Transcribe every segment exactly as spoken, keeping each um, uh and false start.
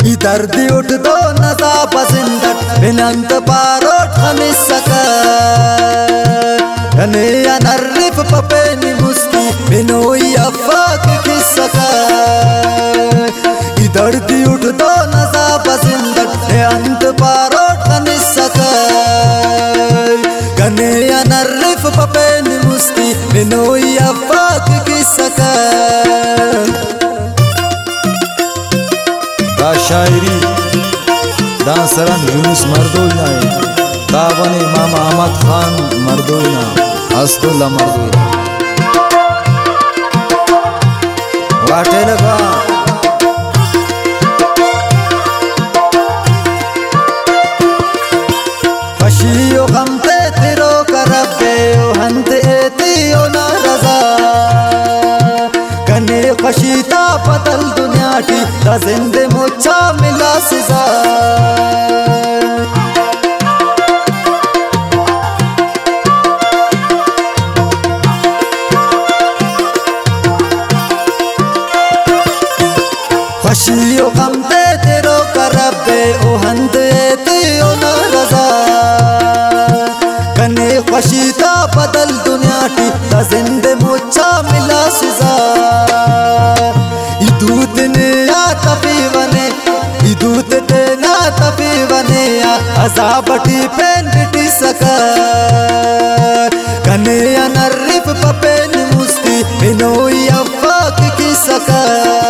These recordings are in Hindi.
दर्दी उठ दो नजा पसंदट बिनंत पारोट खमिस सका कने अनर्रिफ पपेनी मुस्की बिनोई अफाक किस सका दर्दी उठ दो नजा पसंदट बिनंत पारोट खमिस सका कने अनर्रिफ पपेनी मुस्की बिनोई अफाक किस सका दा शायरी दासरन यूनुस मर्दोइना ताबने मामा अहमद खान मर्दोइना हसदुल्ला मर्दोइना वाटे लगा खशियो गमते तेरो करबे ओ हंते एतियो ना रजा कने खशीता पतल दुनिया टी जिंदे मुच्छा मिला सजा खशियो गमते तेरो करबे ओ हंदे तेयो ना रजा कने खशीता बदल दुनिया टी जिंदे मुच्छा मिला सजा दूत ने या तपी बने दूत ते ना तपी बने या अजाबटी पेन बिटी सका कने अनर्रिफ पपेन मुस्ती बिनोई अफाक की सका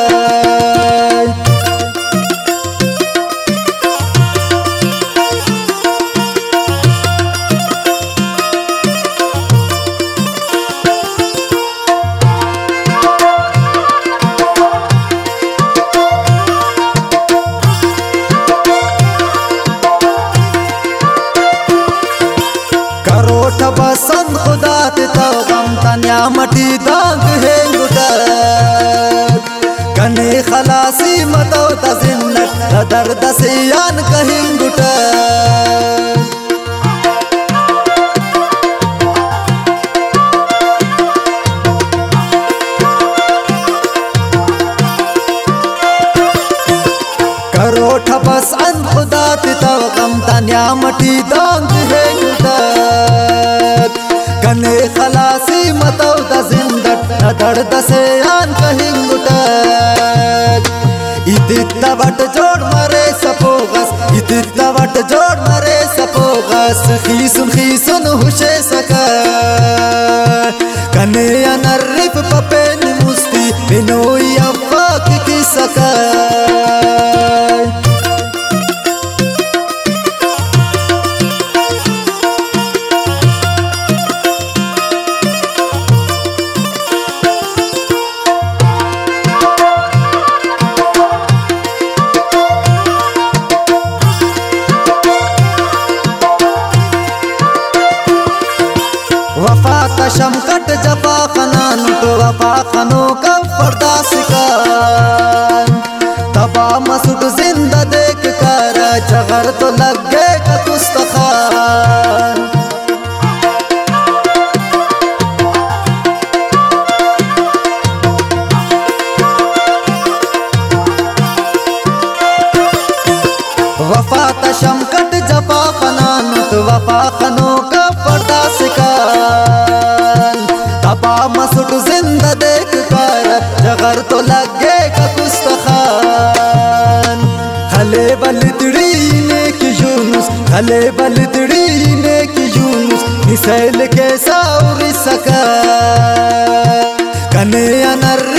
बसंत खुदा ते गम तन्या मटी दाग है गुटर कने खलासी मतो तजिन्नत दर्द से यान कहीं गुटर करोठ बसंत खुदा ते गम तन्या मटी दाग है गुटर कने खलासी मतो जिंदट न दर्द से आन कहीं गुटक इतित्ता वट जोड़ मरे सपोगस इतित्ता वट जोड़ मरे सपोगस खीसुन खीसुन हुशे सका कने अनर्रिफ पपेन मुस्ती बिनोई अफाक की सका वफा का शमकट जफा खनान तो वफा खनो का पर्दा सिकान तबा मसुद जिंदा देख कर जगर तो लग गए का तुस्तखान वफा का शमकट जफा खनान तो वफा खनो का पर्दा सिकान तबा मसुद जिंदा देख कर जगर तो लगे का कुस्तखान खले बलदड़ी ने की यूनुस खले बलदड़ी ने की यूनुस मिसाइल के साउरी सका कने अनर